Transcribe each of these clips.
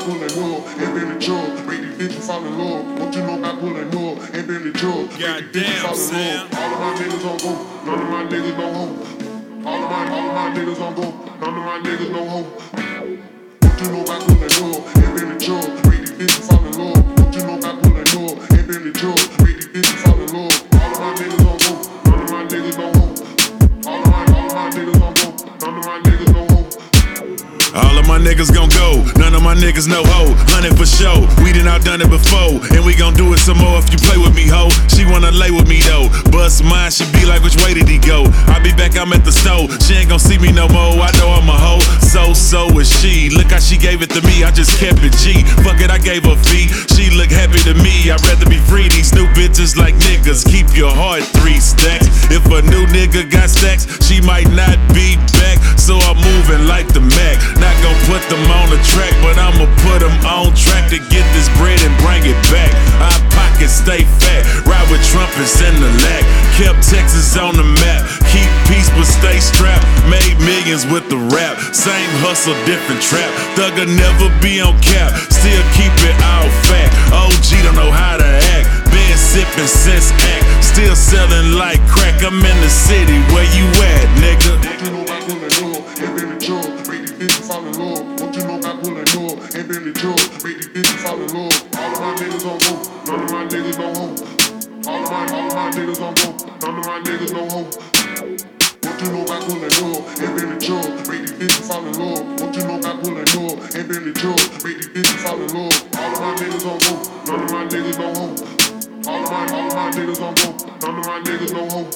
pulling up and Billy Joe. Make these bitches fall in love. What you know about pulling up and Billy Joe? Goddamn, Sam. All of my niggas on go, none of my niggas no hoe. All of my niggas on go, none of my niggas no hoe. What you know about pulling up and Billy Joe? Make these bitches fall in love. What you know about pulling up and Billy Joe? Make these bitches fall in love. All of my niggas on go, none of my niggas no hoe. All of my niggas on go, none of my niggas no hoe. All of my niggas gon' go, none of my niggas no hoe. 100 for show, we done outdone it before, and we gon' do it some more if you play with me, ho. She wanna lay with me though, bust mine, she be like, which way did he go? I be back, I'm at the store, she ain't gon' see me no more, I know I'm a hoe. So is she, look how she gave it to me, I just kept it G. Fuck it, I gave her fee, she look happy to me, I'd rather be free. These new bitches like niggas, keep your heart 3 stacks. If a new nigga got stacks, she might not be back, so I'm moving like the Mac. Not gon' put them on the track, but I'ma put them on track to get this bread and bring it back. Our pockets stay fat, ride with trumpets in the lack. Kept Texas on the map, keep peace but stay strapped. Made millions with the rap, same hustle, different trap. Thug'll never be on cap, still keep it all fact. OG don't know how to act, been sipping since act. Still selling like crack, I'm in the city, where you at, nigga? What you know about pulling up and Billy Joe? Make these bitches fall in love. What you know about pulling up and Billy Joe? Make these bitches fall in love. All of my niggas on go, none of my niggas no hoe. All of my niggas on go, none of my niggas no hoe. What you know about pulling up and Billy Joe? Make these bitches fall in love. What you know about pulling up and Billy Joe? Make these bitches fall in love. All of my niggas on go, none of my niggas no hoe. All of my niggas on go, none of my niggas no hoe.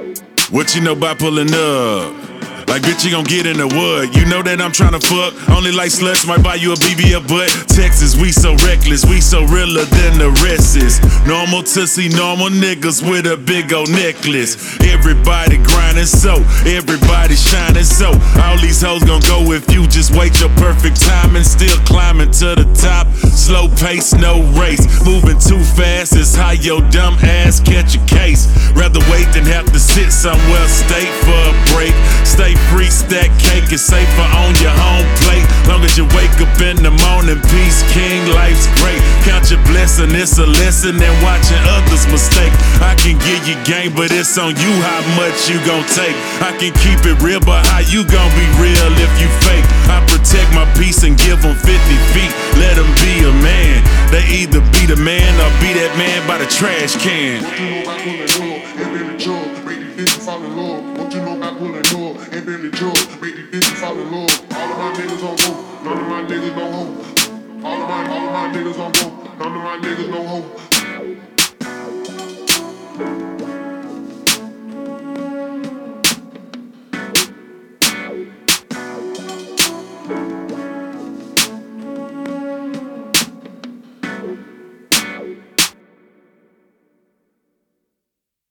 What you know about pulling up? Like, bitch, you gon' get in the wood. You know that I'm tryna fuck. Only like sluts might buy you a BB a butt. Texas, we so reckless, we so realer than the rest is. Normal to see normal niggas with a big old necklace. Everybody grinding so, everybody shining so. All these hoes gon' go if you just wait your perfect time and still climbing to the top. Slow pace, no race. Moving too fast is how your dumb ass catch a case. Rather wait than have to sit somewhere, stay for a break. Stay free, stack cake is safer on your home plate. Long as you wake up in the morning, peace, king, life's great. Count your blessing, it's a lesson in watching others mistake. I can give you game, but it's on you how much you gon' take. I can keep it real, but how you gon' be real if you fake? I protect my peace and give them 50 feet, let them be a man. They either be the man or be that man by the trash can. What you know about pulling up and Billy Joe? Make these bitches fall in love. What you know about pulling up and Billy Joe? Make these bitches fall in love. All of my niggas on go, none of my niggas no hoe. All of my niggas on go, none of my niggas no hoe.